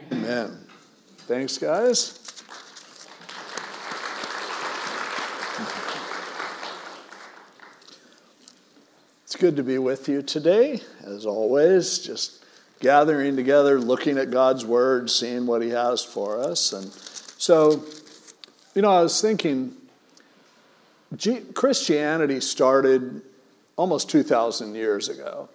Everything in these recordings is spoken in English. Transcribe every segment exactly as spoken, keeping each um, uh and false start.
Amen. Thanks, guys. It's good to be with you today, as always, just gathering together, looking at God's Word, seeing what He has for us. And so, you know, I was thinking, Christianity started almost two thousand years ago.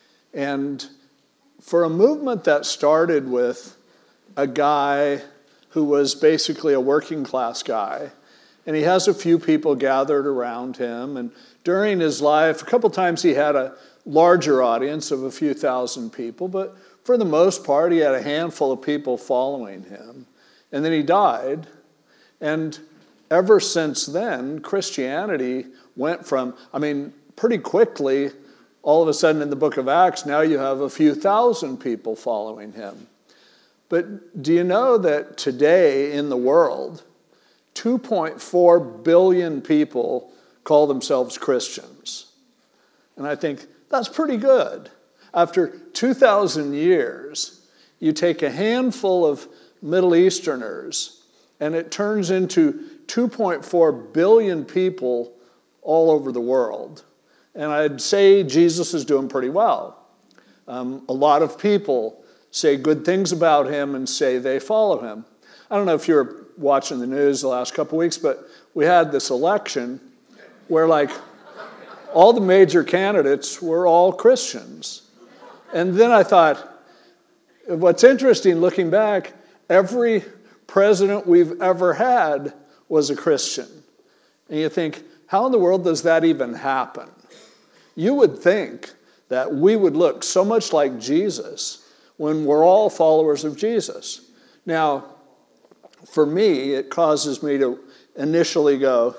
And for a movement that started with a guy who was basically a working class guy, and he has a few people gathered around him, and during his life, a couple times he had a larger audience of a few thousand people, but for the most part, he had a handful of people following him. And then he died, and ever since then, Christianity went from, I mean, pretty quickly, all of a sudden in the book of Acts, now you have a few thousand people following him. But do you know that today in the world, two point four billion people call themselves Christians? And I think that's pretty good. After two thousand years, you take a handful of Middle Easterners, and it turns into two point four billion people all over the world. And I'd say Jesus is doing pretty well. Um, a lot of people say good things about him and say they follow him. I don't know if you were watching the news the last couple weeks, but we had this election where, like, all the major candidates were all Christians. And then I thought, what's interesting looking back, every president we've ever had was a Christian. And you think, how in the world does that even happen? You would think that we would look so much like Jesus when we're all followers of Jesus. Now, for me, it causes me to initially go,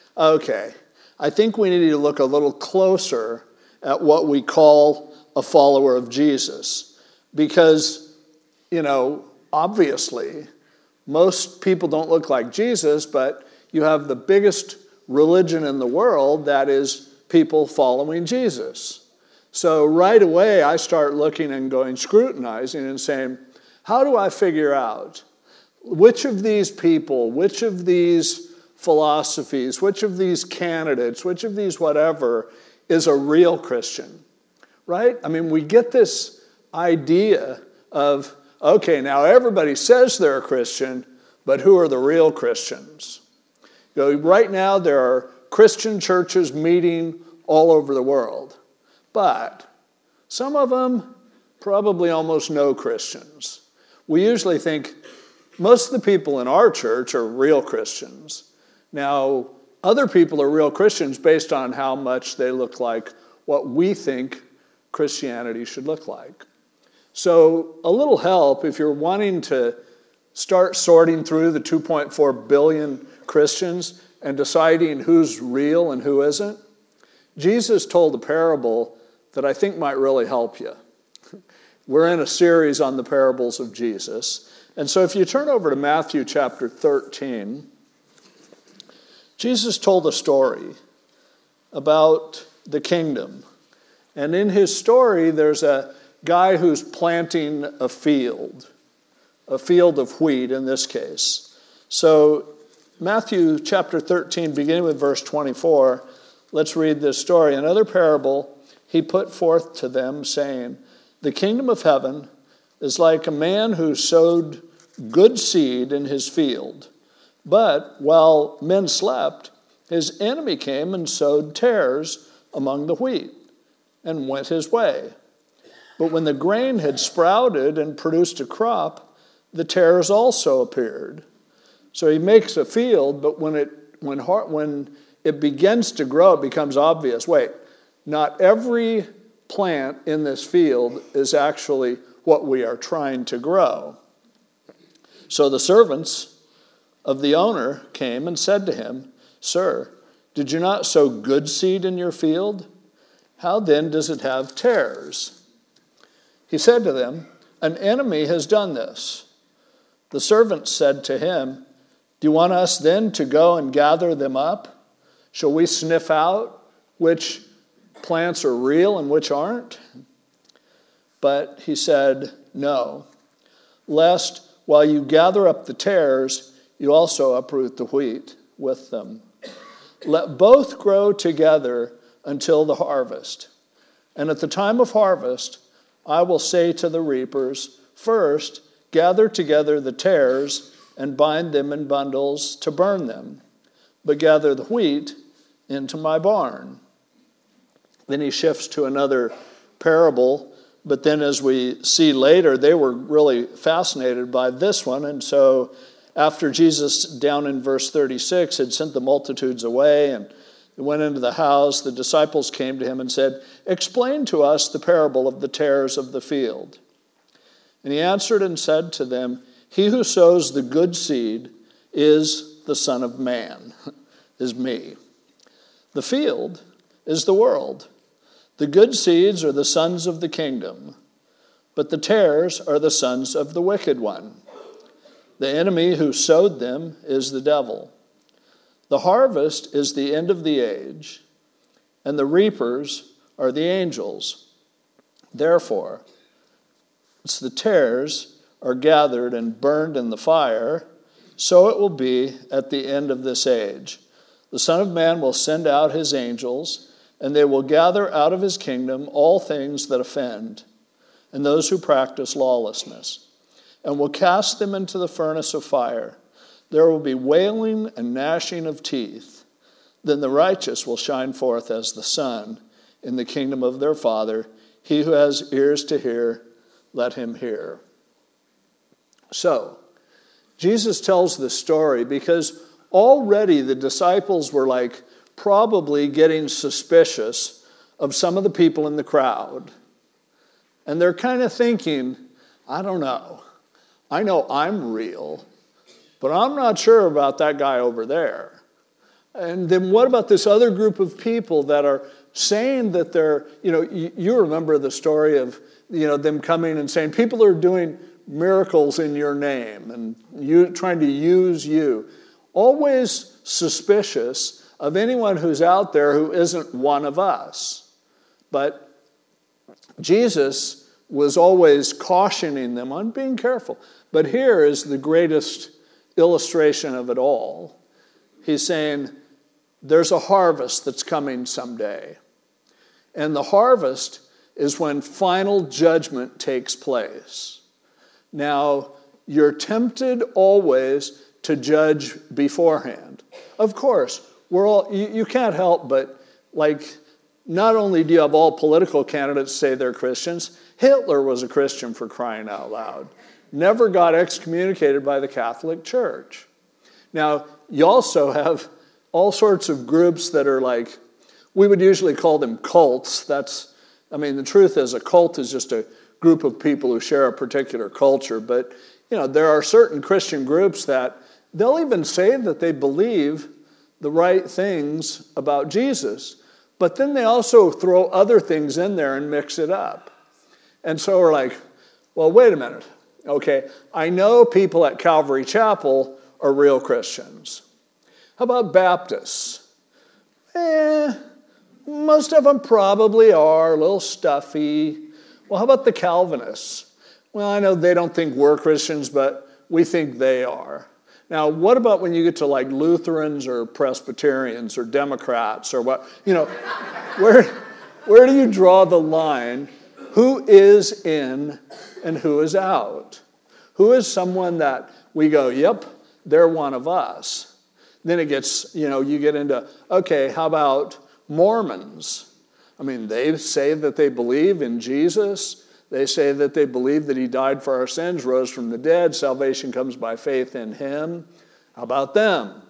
okay, I think we need to look a little closer at what we call a follower of Jesus. Because, you know, obviously, most people don't look like Jesus, but you have the biggest religion in the world that is people following Jesus. So right away, I start looking and going, scrutinizing and saying, how do I figure out which of these people, which of these philosophies, which of these candidates, which of these whatever is a real Christian, right? I mean, we get this idea of, okay, now everybody says they're a Christian, but who are the real Christians? You know, right now, there are Christian churches meeting all over the world, but some of them, probably almost no Christians. We usually think most of the people in our church are real Christians. Now, other people are real Christians based on how much they look like what we think Christianity should look like. So a little help if you're wanting to start sorting through the two point four billion Christians and deciding who's real and who isn't, Jesus told a parable that I think might really help you. We're in a series on the parables of Jesus. And so if you turn over to Matthew chapter thirteen, Jesus told a story about the kingdom. And in his story, there's a guy who's planting a field, a field of wheat in this case. So Matthew chapter thirteen, beginning with verse twenty-four, let's read this story. Another parable he put forth to them, saying, the kingdom of heaven is like a man who sowed good seed in his field. But while men slept, his enemy came and sowed tares among the wheat and went his way. But when the grain had sprouted and produced a crop, the tares also appeared. So he makes a field, but when it when when it begins to grow, it becomes obvious. Wait, not every plant in this field is actually what we are trying to grow. So the servants of the owner came and said to him, Sir, did you not sow good seed in your field? How then does it have tares? He said to them, An enemy has done this. The servants said to him, Do you want us then to go and gather them up? Shall we sniff out which plants are real and which aren't? But he said, No. lest while you gather up the tares, you also uproot the wheat with them. Let both grow together until the harvest. And at the time of harvest, I will say to the reapers, first, gather together the tares and bind them in bundles to burn them, but gather the wheat into my barn. Then he shifts to another parable, but then as we see later, they were really fascinated by this one. And so after Jesus, down in verse thirty-six, had sent the multitudes away and went into the house, the disciples came to him and said, explain to us the parable of the tares of the field. And he answered and said to them, he who sows the good seed is the Son of Man, is me. The field is the world. The good seeds are the sons of the kingdom, but the tares are the sons of the wicked one. The enemy who sowed them is the devil. The harvest is the end of the age, and the reapers are the angels. Therefore, it's the tares are gathered and burned in the fire, so it will be at the end of this age. The Son of Man will send out his angels, and they will gather out of his kingdom all things that offend, and those who practice lawlessness, and will cast them into the furnace of fire. There will be wailing and gnashing of teeth. Then the righteous will shine forth as the sun in the kingdom of their Father. He who has ears to hear, let him hear. So, Jesus tells this story because already the disciples were like probably getting suspicious of some of the people in the crowd. And they're kind of thinking, I don't know. I know I'm real, but I'm not sure about that guy over there. And then what about this other group of people that are saying that they're, you know, you, you remember the story of, you know, them coming and saying, people are doing miracles in your name and you trying to use you. Always suspicious of anyone who's out there who isn't one of us. But Jesus was always cautioning them on being careful. But here is the greatest illustration of it all. He's saying, there's a harvest that's coming someday. And the harvest is when final judgment takes place. Now, you're tempted always to judge beforehand. Of course, we're all, you, you can't help but, like, not only do you have all political candidates say they're Christians, Hitler was a Christian, for crying out loud. Never got excommunicated by the Catholic Church. Now, you also have all sorts of groups that are like, we would usually call them cults. That's, I mean, the truth is a cult is just a group of people who share a particular culture. But, you know, there are certain Christian groups that they'll even say that they believe the right things about Jesus, but then they also throw other things in there and mix it up. And so we're like, well, wait a minute. Okay, I know people at Calvary Chapel are real Christians. How about Baptists? Eh, most of them probably are, a little stuffy. Well, how about the Calvinists? Well, I know they don't think we're Christians, but we think they are. Now, what about when you get to like Lutherans or Presbyterians or Democrats or what? You know, where, where do you draw the line? Who is in and who is out? Who is someone that we go, yep, they're one of us? Then it gets, you know, you get into, okay, how about Mormons? I mean, they say that they believe in Jesus. They say that they believe that he died for our sins, rose from the dead. Salvation comes by faith in him. How about them?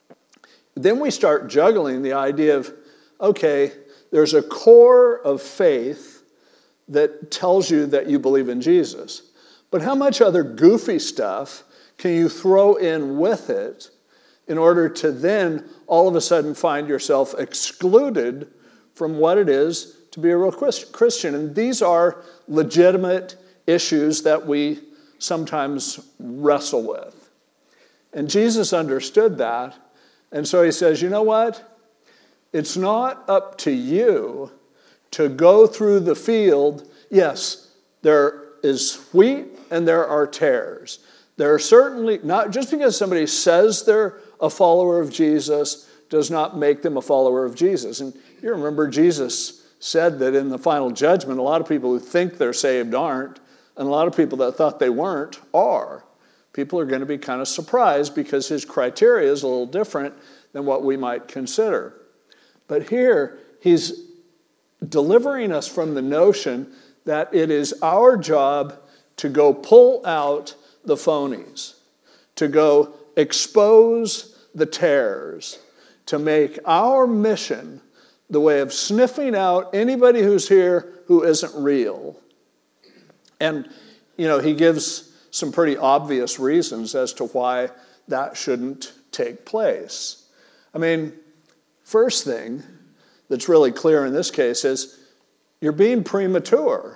Then we start juggling the idea of, okay, there's a core of faith that tells you that you believe in Jesus. But how much other goofy stuff can you throw in with it in order to then all of a sudden find yourself excluded from what it is to be a real Christian? And these are legitimate issues that we sometimes wrestle with. And Jesus understood that. And so he says, you know what? It's not up to you to go through the field. Yes, there is wheat and there are tares. There are certainly, not just because somebody says they're a follower of Jesus does not make them a follower of Jesus. And you remember Jesus said that in the final judgment, a lot of people who think they're saved aren't, and a lot of people that thought they weren't are. People are going to be kind of surprised because his criteria is a little different than what we might consider. But here, he's delivering us from the notion that it is our job to go pull out the phonies, to go expose the tares, to make our mission the way of sniffing out anybody who's here who isn't real. And, you know, he gives some pretty obvious reasons as to why that shouldn't take place. I mean, first thing that's really clear in this case is you're being premature.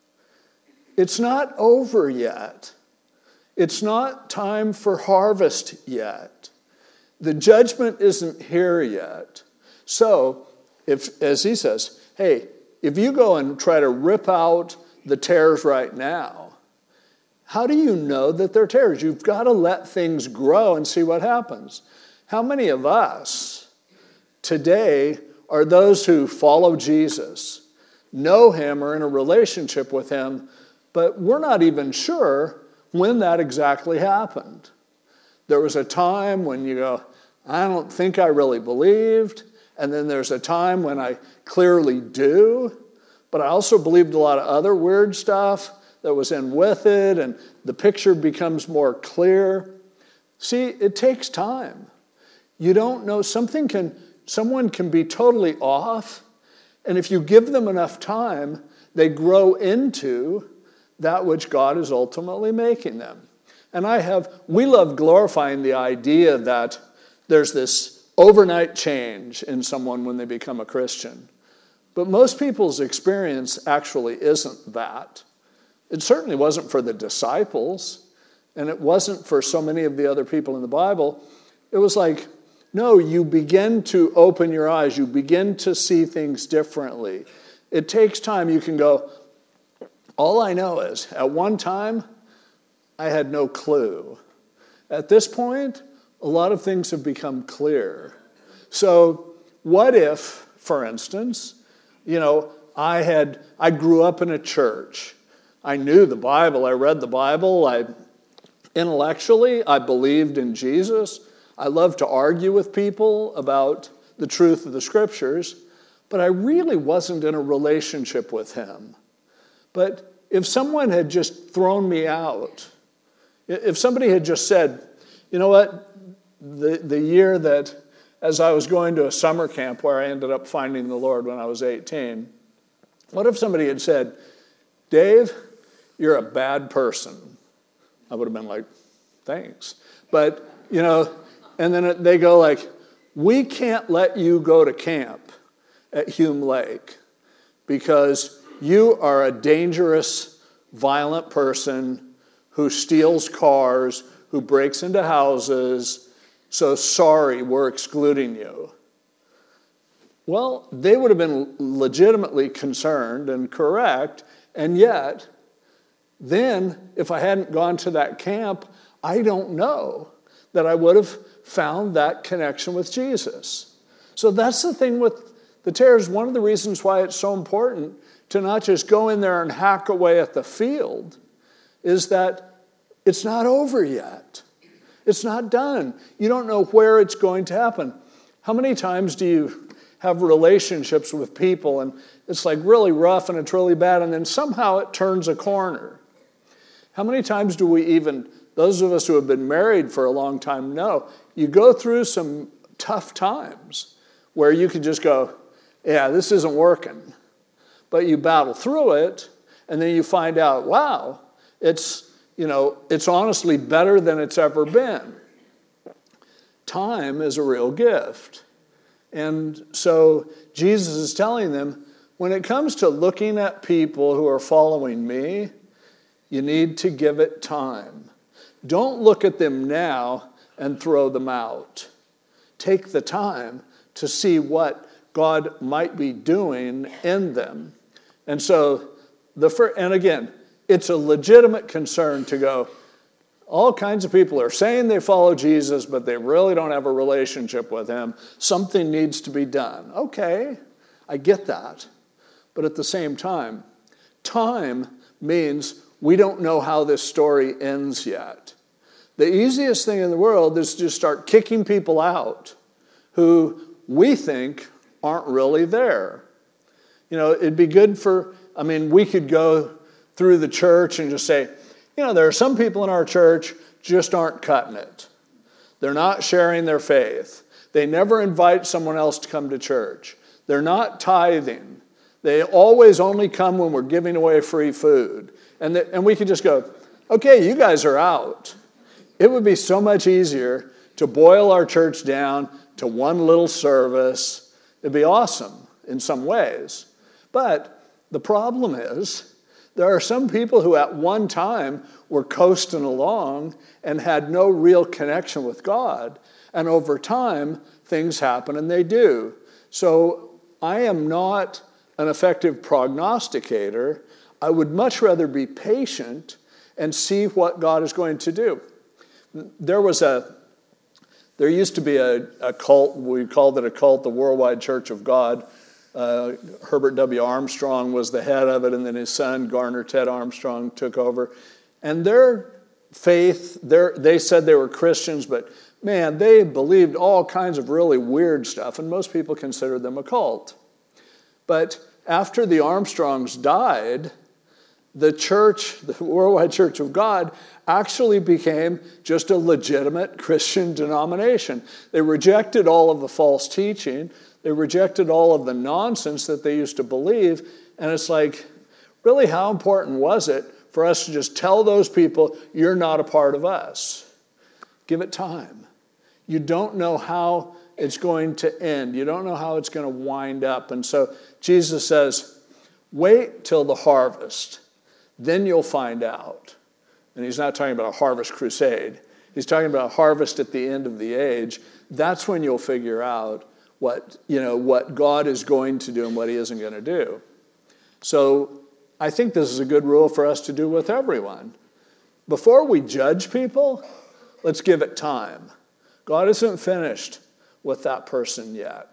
It's not over yet. It's not time for harvest yet. The judgment isn't here yet. So, if, as he says, hey, if you go and try to rip out the tares right now, how do you know that they're tares? You've got to let things grow and see what happens. How many of us today are those who follow Jesus, know him, or in a relationship with him, but we're not even sure when that exactly happened? There was a time when you go, I don't think I really believed, and then there's a time when I clearly do, but I also believed a lot of other weird stuff that was in with it, and the picture becomes more clear. See, it takes time. You don't know, something can, someone can be totally off, and if you give them enough time, they grow into that which God is ultimately making them. And I have, we love glorifying the idea that there's this overnight change in someone when they become a Christian. But most people's experience actually isn't that. It certainly wasn't for the disciples, and it wasn't for so many of the other people in the Bible. It was like, no, you begin to open your eyes. You begin to see things differently. It takes time. You can go, all I know is, at one time, I had no clue. At this point, a lot of things have become clear. So what if, for instance, you know, I had I grew up in a church. I knew the Bible. I read the Bible. I intellectually, I believed in Jesus. I loved to argue with people about the truth of the Scriptures, but I really wasn't in a relationship with him. But if someone had just thrown me out, if somebody had just said, you know what, the, the year that, as I was going to a summer camp where I ended up finding the Lord when I was eighteen, what if somebody had said, Dave, you're a bad person? I would have been like, thanks. But, you know, and then they go like, we can't let you go to camp at Hume Lake because you are a dangerous, violent person who steals cars, who breaks into houses, so sorry, we're excluding you. Well, they would have been legitimately concerned and correct, and yet, then, if I hadn't gone to that camp, I don't know that I would have found that connection with Jesus. So that's the thing with the tares. One of the reasons why it's so important to not just go in there and hack away at the field is that it's not over yet. It's not done. You don't know where it's going to happen. How many times do you have relationships with people and it's like really rough and it's really bad and then somehow it turns a corner? How many times do we even, those of us who have been married for a long time know, you go through some tough times where you can just go, yeah, this isn't working. But you battle through it and then you find out, wow, it's, you know, it's honestly better than it's ever been. Time is a real gift. And so Jesus is telling them, when it comes to looking at people who are following me, you need to give it time. Don't look at them now and throw them out. Take the time to see what God might be doing in them. And so, the fir- and again, it's a legitimate concern to go, all kinds of people are saying they follow Jesus, but they really don't have a relationship with him. Something needs to be done. Okay, I get that. But at the same time, time means we don't know how this story ends yet. The easiest thing in the world is to just start kicking people out who we think aren't really there. You know, it'd be good for, I mean, we could go through the church and just say, you know, there are some people in our church just aren't cutting it. They're not sharing their faith. They never invite someone else to come to church. They're not tithing. They always only come when we're giving away free food. And, the, and we could just go, okay, you guys are out. It would be so much easier to boil our church down to one little service. It'd be awesome in some ways. But the problem is, there are some people who at one time were coasting along and had no real connection with God. And over time, things happen and they do. So I am not an effective prognosticator. I would much rather be patient and see what God is going to do. There was a, there used to be a, a cult, we called it a cult, the Worldwide Church of God. Uh, Herbert W. Armstrong was the head of it, and then his son, Garner Ted Armstrong, took over. And their faith, their, they said they were Christians, but man, they believed all kinds of really weird stuff, and most people considered them a cult. But after the Armstrongs died, the church, the Worldwide Church of God, actually became just a legitimate Christian denomination. They rejected all of the false teaching. They rejected all of the nonsense that they used to believe. And it's like, really, how important was it for us to just tell those people, you're not a part of us? Give it time. You don't know how it's going to end. You don't know how it's going to wind up. And so Jesus says, wait till the harvest. Then you'll find out. And he's not talking about a harvest crusade. He's talking about a harvest at the end of the age. That's when you'll figure out what, you know, what God is going to do and what he isn't going to do. So I think this is a good rule for us to do with everyone. Before we judge people, let's give it time. God isn't finished with that person yet.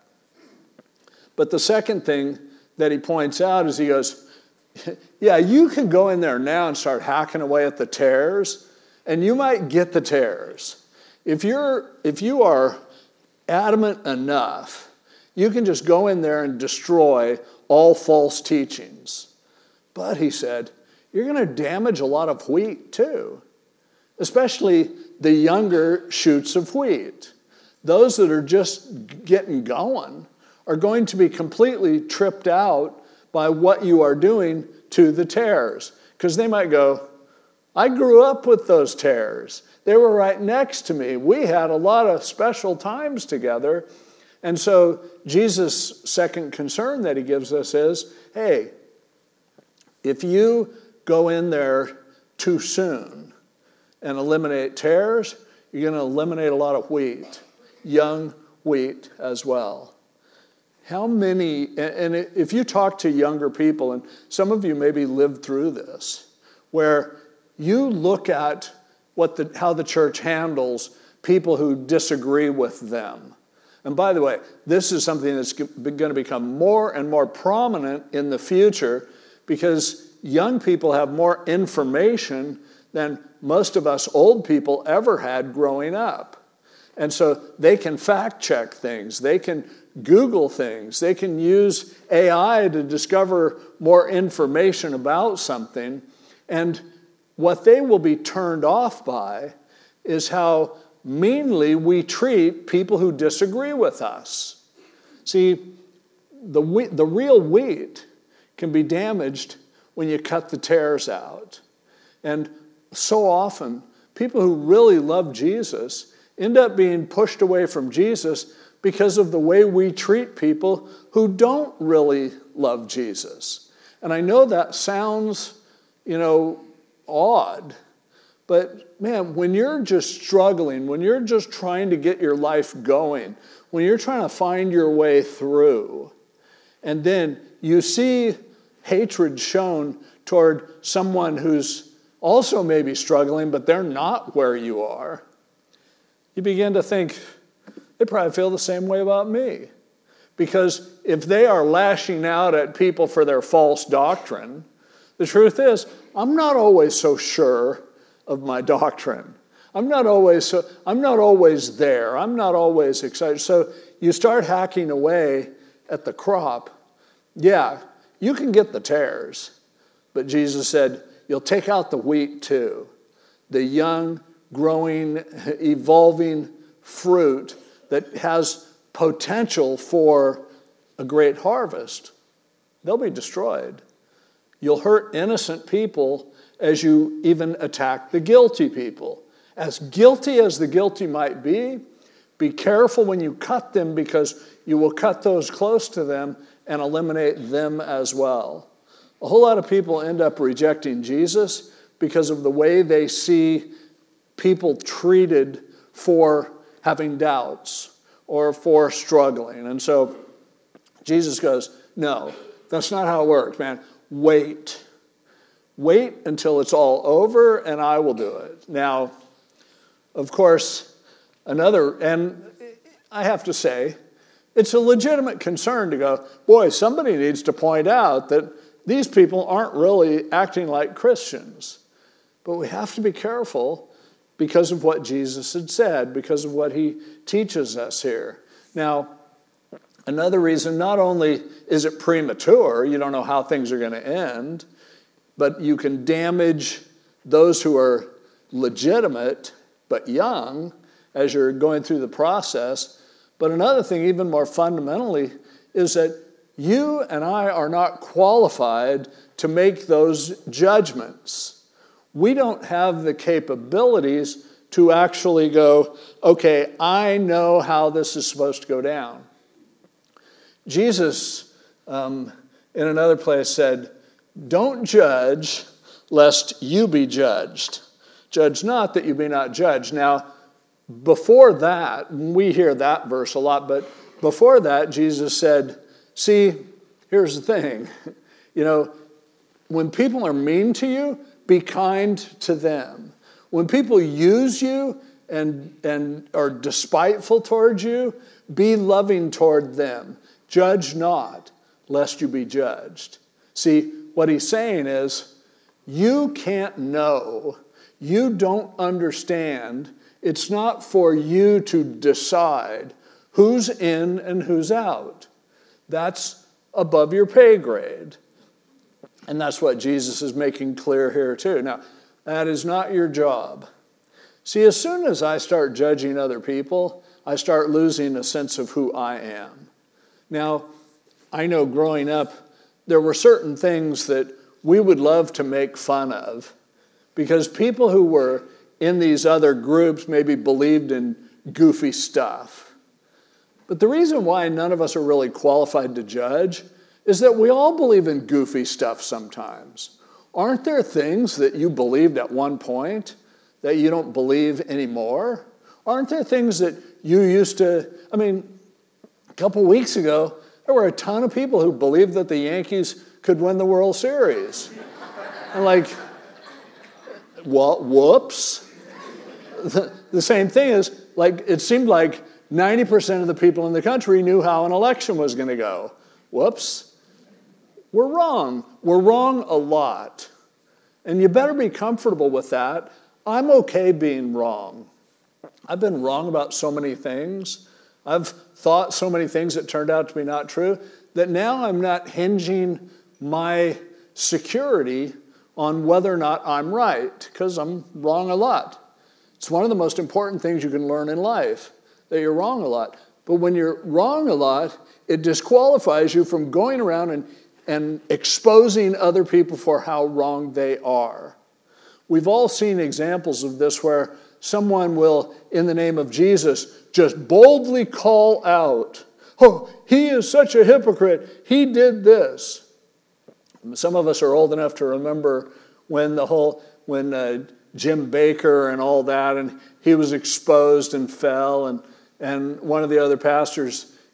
But the second thing that he points out is he goes, yeah, you can go in there now and start hacking away at the tares, and you might get the tares. If you're, if you are adamant enough, you can just go in there and destroy all false teachings. But, he said, you're going to damage a lot of wheat too, especially the younger shoots of wheat. Those that are just getting going are going to be completely tripped out by what you are doing to the tares. Because they might go, I grew up with those tares. They were right next to me. We had a lot of special times together. And so Jesus' second concern that he gives us is, hey, if you go in there too soon and eliminate tares, you're going to eliminate a lot of wheat, young wheat as well. How many, and if you talk to younger people, and some of you maybe lived through this, where you look at what the, how the church handles people who disagree with them. And by the way, this is something that's going to become more and more prominent in the future because young people have more information than most of us old people ever had growing up. And so they can fact check things. They can Google things. They can use A I to discover more information about something. And what they will be turned off by is how meanly we treat people who disagree with us. See, the wheat, the real wheat can be damaged when you cut the tares out. And so often, people who really love Jesus end up being pushed away from Jesus because of the way we treat people who don't really love Jesus. And I know that sounds, you know, odd, but man, when you're just struggling, when you're just trying to get your life going, when you're trying to find your way through, and then you see hatred shown toward someone who's also maybe struggling, but they're not where you are, you begin to think, they probably feel the same way about me. Because if they are lashing out at people for their false doctrine, the truth is, I'm not always so sure of my doctrine. I'm not always so, I'm not always there. I'm not always excited. So you start hacking away at the crop. Yeah, you can get the tares. But Jesus said, you'll take out the wheat too. The young, growing, evolving fruit that has potential for a great harvest. They'll be destroyed. You'll hurt innocent people as you even attack the guilty people. As guilty as the guilty might be, be careful when you cut them, because you will cut those close to them and eliminate them as well. A whole lot of people end up rejecting Jesus because of the way they see people treated for having doubts or for struggling. And so Jesus goes, no, that's not how it works, man. Wait. Wait until it's all over, and I will do it. Now, of course, another, and I have to say, it's a legitimate concern to go, boy, somebody needs to point out that these people aren't really acting like Christians. But we have to be careful because of what Jesus had said, because of what he teaches us here. Now, another reason, not only is it premature, you don't know how things are going to end, but you can damage those who are legitimate but young as you're going through the process. But another thing, even more fundamentally, is that you and I are not qualified to make those judgments. We don't have the capabilities to actually go, okay, I know how this is supposed to go down. Jesus, um, in another place, said, don't judge lest you be judged. Judge not that you be not judged. Now, before that, we hear that verse a lot, but before that, Jesus said, see, here's the thing. You know, when people are mean to you, be kind to them. When people use you and, and are despiteful towards you, be loving toward them. Judge not, lest you be judged. See, what he's saying is, you can't know, you don't understand. It's not for you to decide who's in and who's out. That's above your pay grade. And that's what Jesus is making clear here too. Now, that is not your job. See, as soon as I start judging other people, I start losing a sense of who I am. Now, I know growing up, there were certain things that we would love to make fun of because people who were in these other groups maybe believed in goofy stuff. But the reason why none of us are really qualified to judge is that we all believe in goofy stuff sometimes. Aren't there things that you believed at one point that you don't believe anymore? Aren't there things that you used to, I mean, a couple weeks ago, there were a ton of people who believed that the Yankees could win the World Series. And like, well, whoops. The, the same thing is, like, it seemed like ninety percent of the people in the country knew how an election was going to go. Whoops. We're wrong. We're wrong a lot. And you better be comfortable with that. I'm okay being wrong. I've been wrong about so many things. I've thought so many things that turned out to be not true that now I'm not hinging my security on whether or not I'm right, because I'm wrong a lot. It's one of the most important things you can learn in life, that you're wrong a lot. But when you're wrong a lot, it disqualifies you from going around and and exposing other people for how wrong they are. We've all seen examples of this where someone will, in the name of Jesus, just boldly call out, oh, he is such a hypocrite, he did this. Some of us are old enough to remember when the whole, when uh, Jim Baker and all that, and he was exposed and fell, and, and one of the other pastors,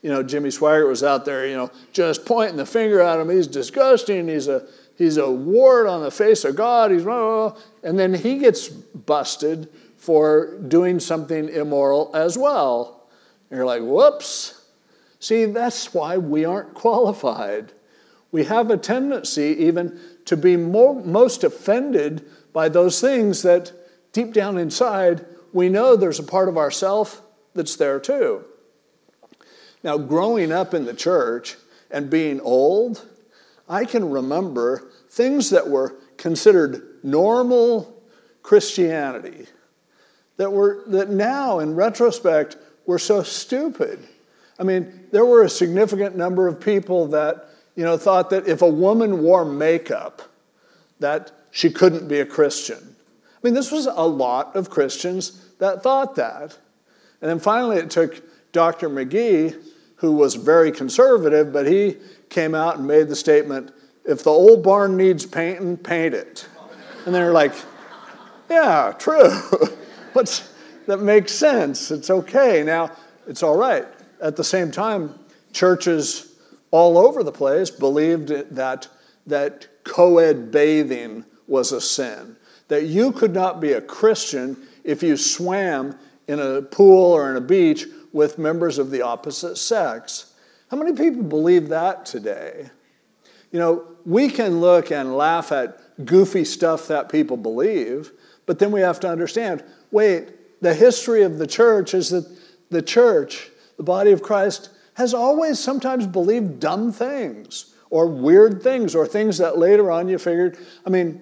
you know, Jimmy Swaggart was out there, you know, just pointing the finger at him. He's disgusting. He's a he's a wart on the face of God. He's blah, blah, blah. And then he gets busted for doing something immoral as well. And you're like, whoops. See, that's why we aren't qualified. We have a tendency even to be more, most offended by those things that deep down inside, we know there's a part of ourself that's there too. Now, growing up in the church and being old, I can remember things that were considered normal Christianity that were that now, in retrospect, were so stupid. I mean, there were a significant number of people that, you know, thought that if a woman wore makeup, that she couldn't be a Christian. I mean, this was a lot of Christians that thought that. And then finally it took Doctor McGee, who was very conservative, but he came out and made the statement, if the old barn needs painting, paint it. And they were like, yeah, true. What's, that makes sense. It's okay. Now, it's all right. At the same time, churches all over the place believed that, that co-ed bathing was a sin, that you could not be a Christian if you swam in a pool or in a beach with members of the opposite sex. How many people believe that today? You know, we can look and laugh at goofy stuff that people believe, but then we have to understand, wait, the history of the church is that the church, the body of Christ, has always sometimes believed dumb things or weird things or things that later on you figured, I mean,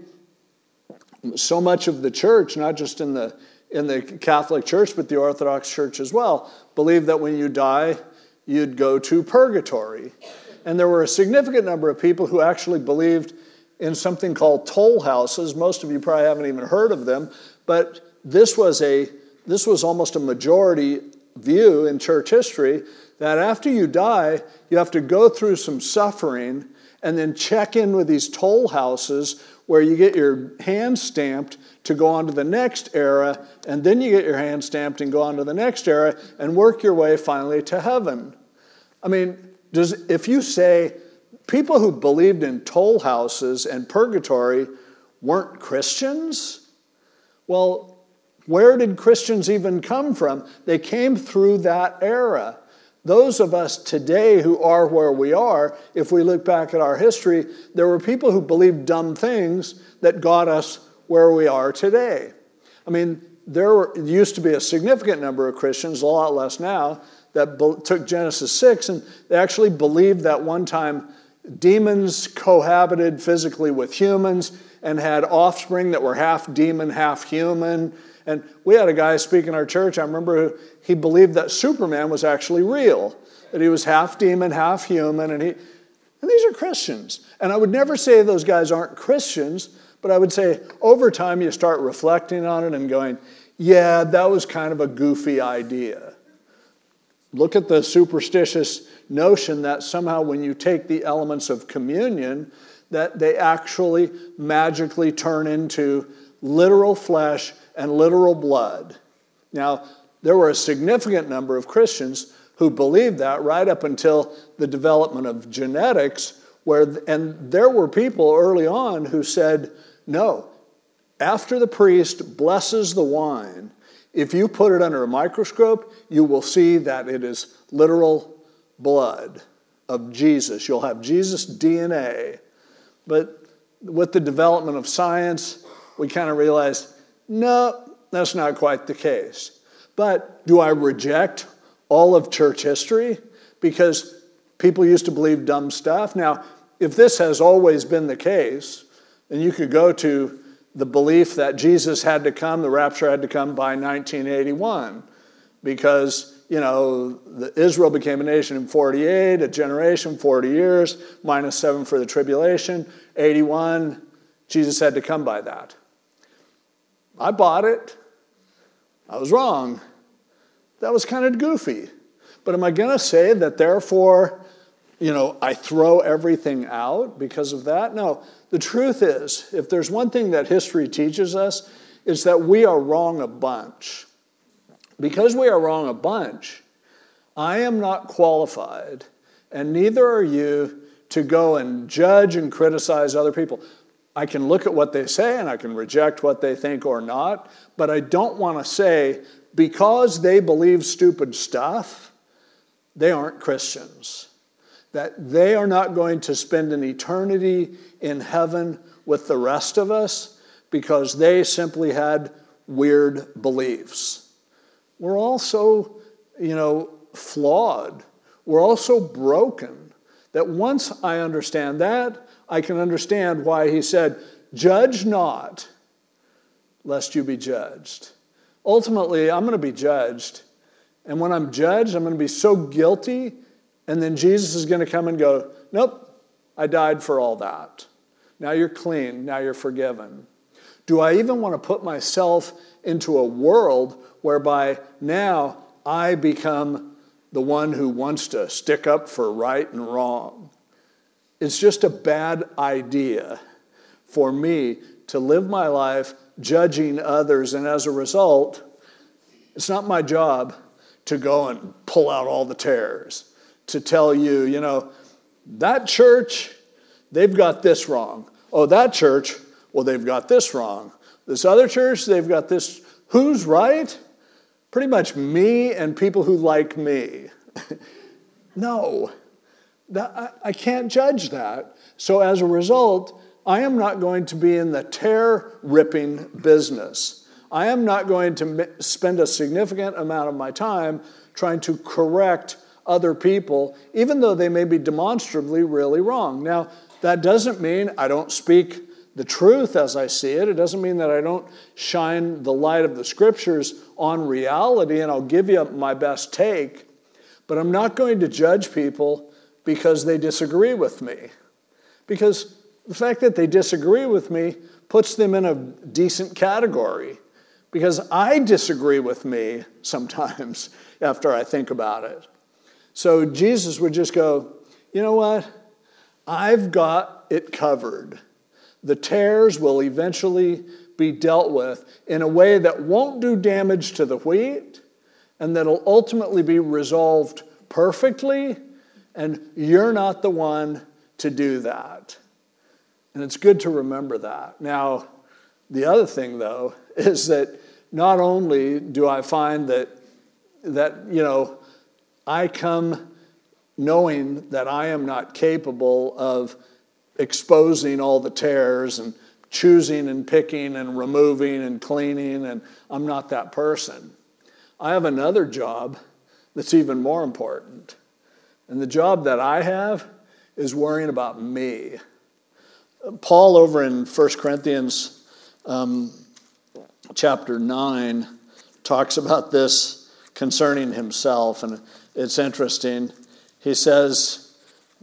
so much of the church, not just in the in the Catholic Church, but the Orthodox Church as well, believed that when you die, you'd go to purgatory. And there were a significant number of people who actually believed in something called toll houses. Most of you probably haven't even heard of them, but this was a this was almost a majority view in church history that after you die, you have to go through some suffering and then check in with these toll houses where you get your hand stamped to go on to the next era, and then you get your hand stamped and go on to the next era and work your way finally to heaven. I mean, does if you say people who believed in toll houses and purgatory weren't Christians, well, where did Christians even come from? They came through that era. Those of us today who are where we are, if we look back at our history, there were people who believed dumb things that got us where we are today. I mean, there were, used to be a significant number of Christians, a lot less now, that be, took Genesis six and they actually believed that one time demons cohabited physically with humans and had offspring that were half demon, half human. And we had a guy speak in our church, I remember, who, he believed that Superman was actually real, that he was half demon, half human, and he, and these are Christians. And I would never say those guys aren't Christians, but I would say over time you start reflecting on it and going, yeah, that was kind of a goofy idea. Look at the superstitious notion that somehow when you take the elements of communion, that they actually magically turn into literal flesh and literal blood. Now, there were a significant number of Christians who believed that right up until the development of genetics, where, and there were people early on who said, no, after the priest blesses the wine, if you put it under a microscope, you will see that it is literal blood of Jesus. You'll have Jesus' D N A. But with the development of science, we kind of realized, no, that's not quite the case. But do I reject all of church history because people used to believe dumb stuff? Now, if this has always been the case, then you could go to the belief that Jesus had to come, the rapture had to come by nineteen eighty-one because, you know, the, Israel became a nation in forty-eight, a generation, forty years, minus seven for the tribulation, eighty-one, Jesus had to come by that. I bought it. I was wrong. That was kind of goofy. But am I going to say that therefore, you know, I throw everything out because of that? No. The truth is, if there's one thing that history teaches us, it's that we are wrong a bunch. Because we are wrong a bunch, I am not qualified, and neither are you, to go and judge and criticize other people. I can look at what they say and I can reject what they think or not, but I don't want to say because they believe stupid stuff, they aren't Christians. That they are not going to spend an eternity in heaven with the rest of us because they simply had weird beliefs. We're also, you know, flawed. We're also broken. That once I understand that, I can understand why he said, judge not, lest you be judged. Ultimately, I'm going to be judged. And when I'm judged, I'm going to be so guilty, and then Jesus is going to come and go, nope, I died for all that. Now you're clean. Now you're forgiven. Do I even want to put myself into a world whereby now I become the one who wants to stick up for right and wrong? It's just a bad idea for me to live my life judging others, and as a result, it's not my job to go and pull out all the tares, to tell you, you know, that church, they've got this wrong. Oh, that church, well, they've got this wrong. This other church, they've got this. Who's right? Pretty much me and people who like me. No, that, I, I can't judge that. So as a result, I am not going to be in the tear-ripping business. I am not going to spend a significant amount of my time trying to correct other people, even though they may be demonstrably really wrong. Now, that doesn't mean I don't speak the truth as I see it. It doesn't mean that I don't shine the light of the Scriptures on reality, and I'll give you my best take. But I'm not going to judge people because they disagree with me. Because the fact that they disagree with me puts them in a decent category. Because I disagree with me sometimes after I think about it. So Jesus would just go, you know what? I've got it covered. The tares will eventually be dealt with in a way that won't do damage to the wheat and that'll ultimately be resolved perfectly, and you're not the one to do that. And it's good to remember that. Now, the other thing, though, is that not only do I find that, that you know, I come knowing that I am not capable of exposing all the tares and choosing and picking and removing and cleaning, and I'm not that person. I have another job that's even more important. And the job that I have is worrying about me. Paul over in First Corinthians um, chapter nine talks about this concerning himself, and it's interesting. He says,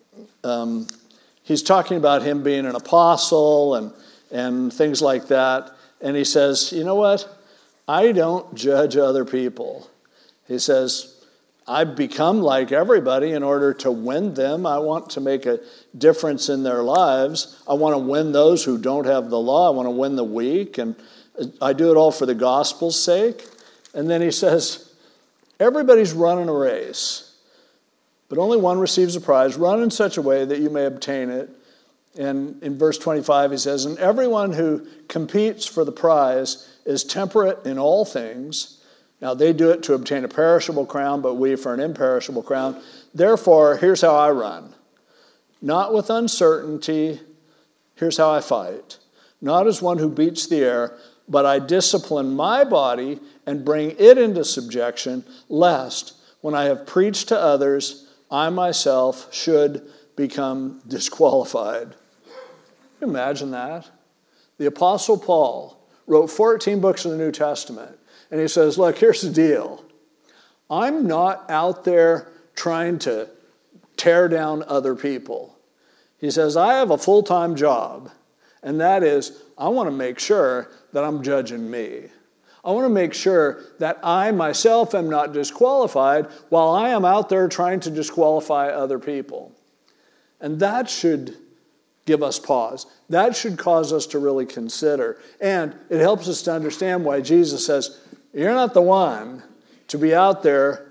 um, he's talking about him being an apostle and, and things like that, and he says, you know what? I don't judge other people. He says, I've become like everybody in order to win them. I want to make a difference in their lives. I want to win those who don't have the law. I want to win the weak, and I do it all for the gospel's sake. And then he says, everybody's running a race, but only one receives a prize. Run in such a way that you may obtain it. And in verse twenty-five, he says, and everyone who competes for the prize is temperate in all things. Now, they do it to obtain a perishable crown, but we for an imperishable crown. Therefore, here's how I run. Not with uncertainty. Here's how I fight. Not as one who beats the air, but I discipline my body and bring it into subjection, lest, when I have preached to others, I myself should become disqualified. Can you imagine that? The Apostle Paul wrote fourteen books of the New Testament. And he says, look, here's the deal. I'm not out there trying to tear down other people. He says, I have a full-time job, and that is I want to make sure that I'm judging me. I want to make sure that I myself am not disqualified while I am out there trying to disqualify other people. And that should give us pause. That should cause us to really consider. And it helps us to understand why Jesus says, you're not the one to be out there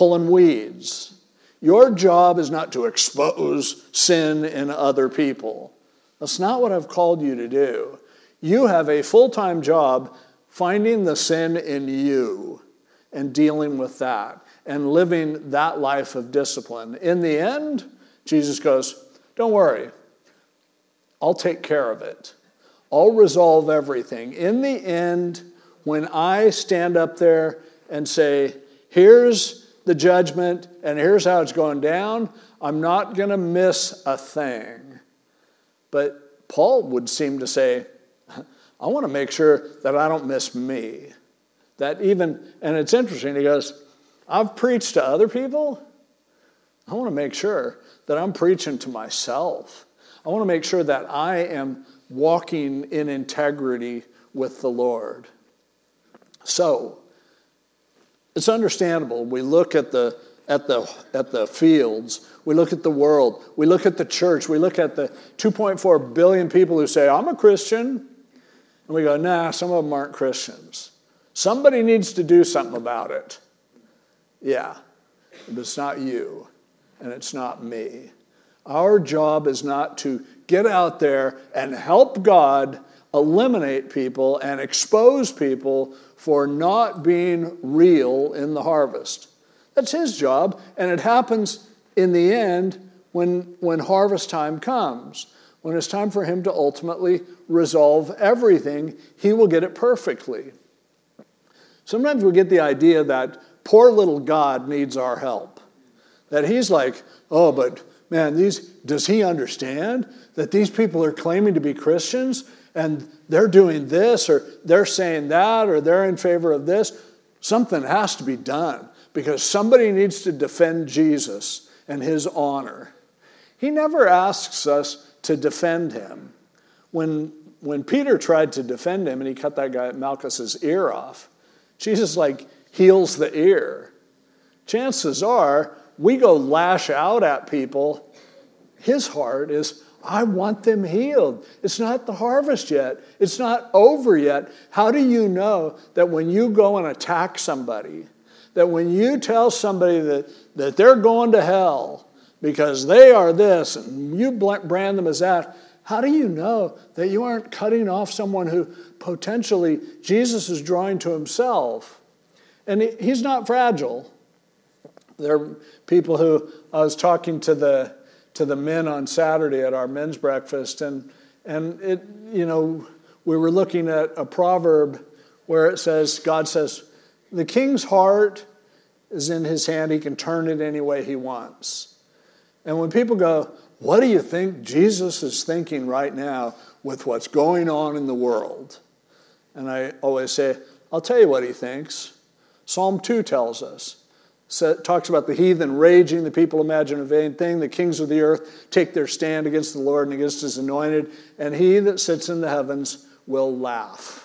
pulling weeds. Your job is not to expose sin in other people. That's not what I've called you to do. You have a full-time job finding the sin in you and dealing with that and living that life of discipline. In the end, Jesus goes, don't worry. I'll take care of it. I'll resolve everything. In the end, when I stand up there and say, here's the judgment and here's how it's going down, I'm not going to miss a thing. But Paul would seem to say, I want to make sure that I don't miss me. That even, and it's interesting, he goes, I've preached to other people. I want to make sure that I'm preaching to myself. I want to make sure that I am walking in integrity with the Lord. So, it's understandable. We look at the at the at the fields, we look at the world, we look at the church, we look at the two point four billion people who say, I'm a Christian. And we go, nah, some of them aren't Christians. Somebody needs to do something about it. Yeah, but it's not you, and it's not me. Our job is not to get out there and help God eliminate people and expose people for not being real in the harvest. That's his job, and it happens in the end when, when harvest time comes. When it's time for him to ultimately resolve everything, he will get it perfectly. Sometimes we get the idea that poor little God needs our help. That he's like, oh, but man, these does he understand that these people are claiming to be Christians and they're doing this or they're saying that or they're in favor of this? Something has to be done because somebody needs to defend Jesus and his honor. He never asks us to defend him. When, when Peter tried to defend him and he cut that guy Malchus's ear off, Jesus like heals the ear. Chances are we go lash out at people. His heart is, I want them healed. It's not the harvest yet. It's not over yet. How do you know that when you go and attack somebody, that when you tell somebody that, that they're going to hell because they are this and you brand them as that, how do you know that you aren't cutting off someone who potentially Jesus is drawing to himself? And he's not fragile. There are people who, I was talking to the to the men on Saturday at our men's breakfast, and and it, you know, we were looking at a proverb where it says, God says, the king's heart is in his hand, he can turn it any way he wants. And when people go, what do you think Jesus is thinking right now with what's going on in the world? And I always say, I'll tell you what he thinks. Psalm two tells us. So it talks about the heathen raging, the people imagine a vain thing, the kings of the earth take their stand against the Lord and against his anointed, and he that sits in the heavens will laugh.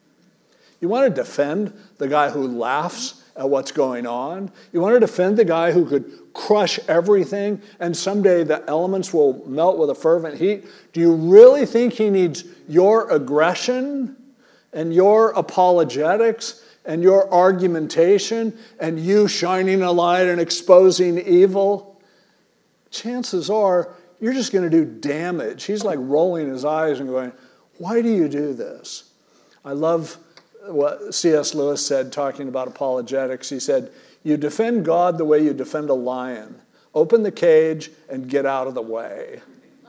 You want to defend the guy who laughs at what's going on? You want to defend the guy who could crush everything and someday the elements will melt with a fervent heat? Do you really think he needs your aggression and your apologetics and your argumentation, and you shining a light and exposing evil? Chances are you're just going to do damage. He's like rolling his eyes and going, why do you do this? I love what C S Lewis said talking about apologetics. He said, you defend God the way you defend a lion. Open the cage and get out of the way.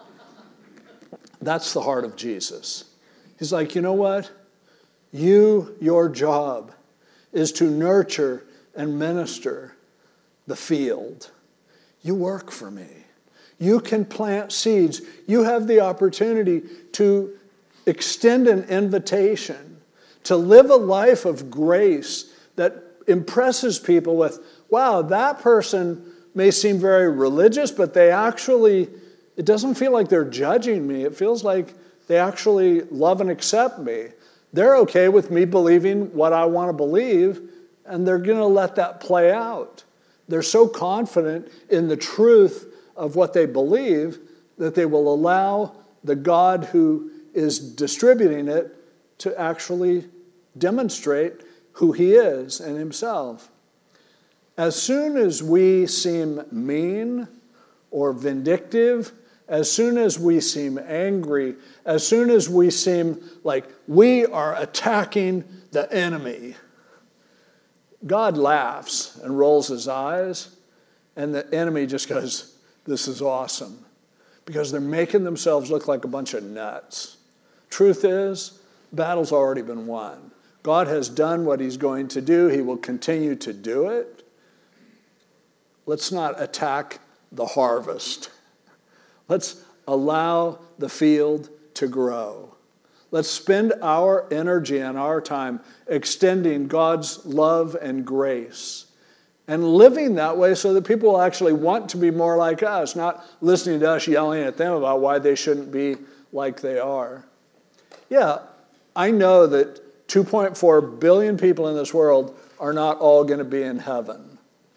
That's the heart of Jesus. He's like, you know what? You, your job is to nurture and minister the field. You work for me. You can plant seeds. You have the opportunity to extend an invitation, to live a life of grace that impresses people with, wow, that person may seem very religious, but they actually, it doesn't feel like they're judging me. It feels like they actually love and accept me. They're okay with me believing what I want to believe, and they're going to let that play out. They're so confident in the truth of what they believe that they will allow the God who is distributing it to actually demonstrate who he is and himself. As soon as we seem mean or vindictive, as soon as we seem angry, as soon as we seem like we are attacking the enemy, God laughs and rolls his eyes, and the enemy just goes, this is awesome, because they're making themselves look like a bunch of nuts. Truth is, battle's already been won. God has done what he's going to do. He will continue to do it. Let's not attack the harvest. Let's allow the field to grow. Let's spend our energy and our time extending God's love and grace and living that way so that people will actually want to be more like us, not listening to us yelling at them about why they shouldn't be like they are. Yeah, I know that two point four billion people in this world are not all going to be in heaven.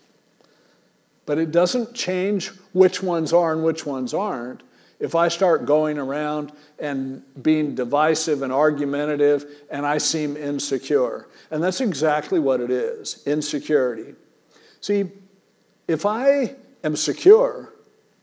But it doesn't change which ones are and which ones aren't. If I start going around and being divisive and argumentative and I seem insecure. And that's exactly what it is, insecurity. See, if I am secure,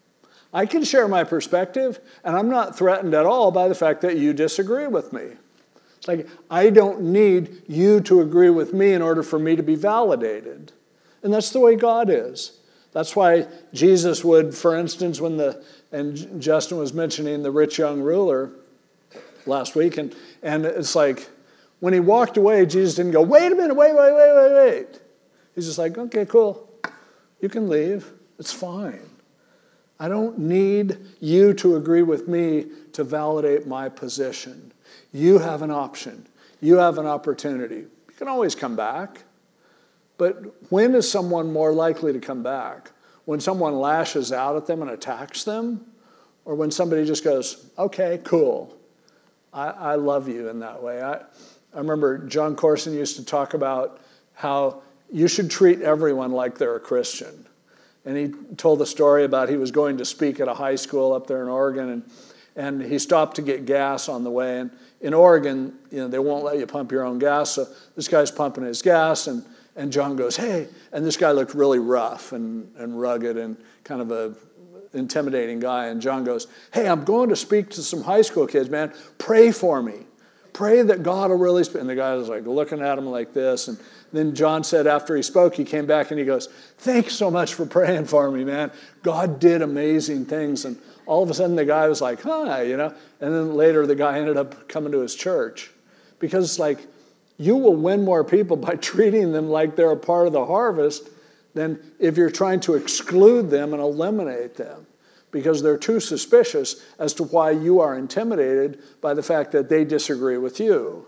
I can share my perspective and I'm not threatened at all by the fact that you disagree with me. It's like, I don't need you to agree with me in order for me to be validated. And that's the way God is. That's why Jesus would, for instance, when the, and Justin was mentioning the rich young ruler last week, and, and it's like, when he walked away, Jesus didn't go, wait a minute, wait, wait, wait, wait, wait. He's just like, okay, cool. You can leave. It's fine. I don't need you to agree with me to validate my position. You have an option. You have an opportunity. You can always come back. But when is someone more likely to come back? When someone lashes out at them and attacks them? Or when somebody just goes, okay, cool. I, I love you in that way. I, I remember John Corson used to talk about how you should treat everyone like they're a Christian. And he told the story about he was going to speak at a high school up there in Oregon, and, and he stopped to get gas on the way. And in Oregon, you know, they won't let you pump your own gas, so this guy's pumping his gas, and And John goes, hey, and this guy looked really rough and, and rugged and kind of a intimidating guy. And John goes, hey, I'm going to speak to some high school kids, man. Pray for me. Pray that God will really speak. And the guy was like looking at him like this. And then John said after he spoke, he came back and he goes, thanks so much for praying for me, man. God did amazing things. And all of a sudden the guy was like, huh, you know. And then later the guy ended up coming to his church. Because like, you will win more people by treating them like they're a part of the harvest than if you're trying to exclude them and eliminate them, because they're too suspicious as to why you are intimidated by the fact that they disagree with you.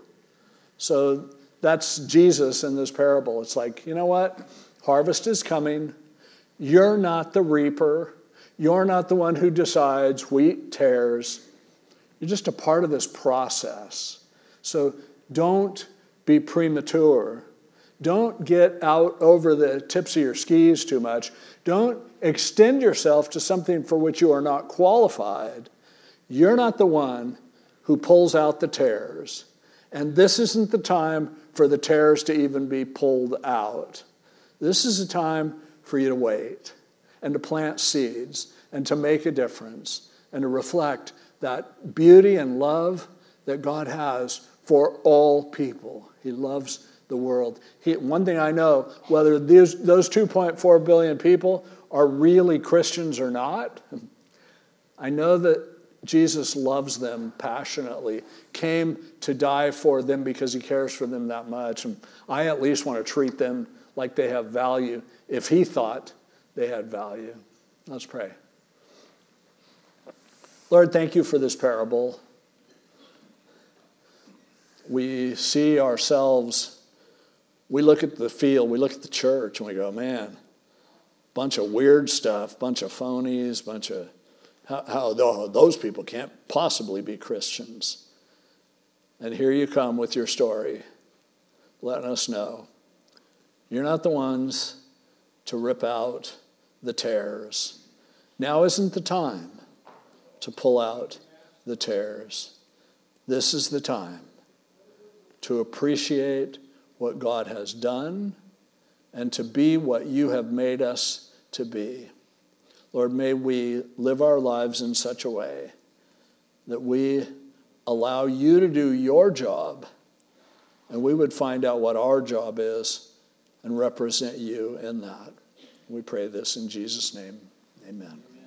So that's Jesus in this parable. It's like, you know what? Harvest is coming. You're not the reaper. You're not the one who decides wheat tares. You're just a part of this process. So don't be premature. Don't get out over the tips of your skis too much. Don't extend yourself to something for which you are not qualified. You're not the one who pulls out the tares. And this isn't the time for the tares to even be pulled out. This is a time for you to wait and to plant seeds and to make a difference and to reflect that beauty and love that God has for all people. He loves the world. He, one thing I know, whether these, those two point four billion people are really Christians or not, I know that Jesus loves them passionately, came to die for them because he cares for them that much. And I at least want to treat them like they have value if he thought they had value. Let's pray. Lord, thank you for this parable. We see ourselves, we look at the field, we look at the church, and we go, man, bunch of weird stuff, bunch of phonies, bunch of, how, how those people can't possibly be Christians. And here you come with your story, letting us know you're not the ones to rip out the tares. Now isn't the time to pull out the tares. This is the time to appreciate what God has done and to be what you have made us to be. Lord, may we live our lives in such a way that we allow you to do your job, and we would find out what our job is and represent you in that. We pray this in Jesus' name. Amen.